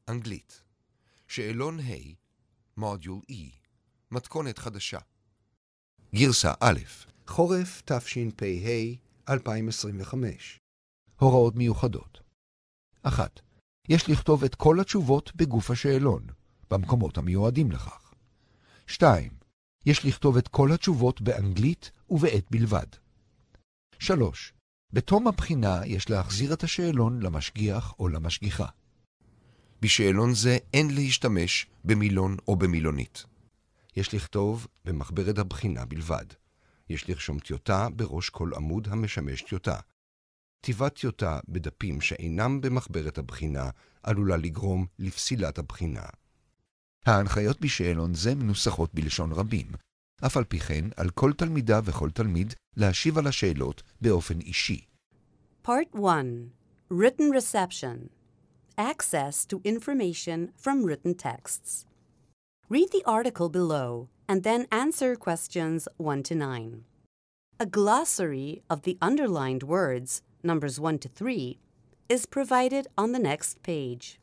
אנגלית. שאלון ה', מודיול E, מתכונת חדשה. גרסה א', חורף תשפ"ה 2025. הוראות מיוחדות. 1. יש לכתוב את כל התשובות בגוף השאלון, במקומות המיועדים לכך. 2. יש לכתוב את כל התשובות באנגלית ובעת בלבד. 3. בתום הבחינה יש להחזיר את השאלון למשגיח או למשגיחה. בשאלון זה אין להשתמש במילון או במילונית. יש לכתוב במחברת הבחינה בלבד. יש לרשום טיוטה בראש כל עמוד המשמש טיוטה. כתיבת טיוטה בדפים שאינם במחברת הבחינה עלולה לגרום לפסילת הבחינה. ההנחיות בשאלון זה מנוסחות בלשון רבים. אף על פי כן, על כל תלמידה וכל תלמיד להשיב על השאלות באופן אישי. Part 1. Written Reception. Access to information from written texts. Read the article below and then answer questions 1 to 9. A glossary of the underlined words, numbers 1 to 3, is provided on the next page.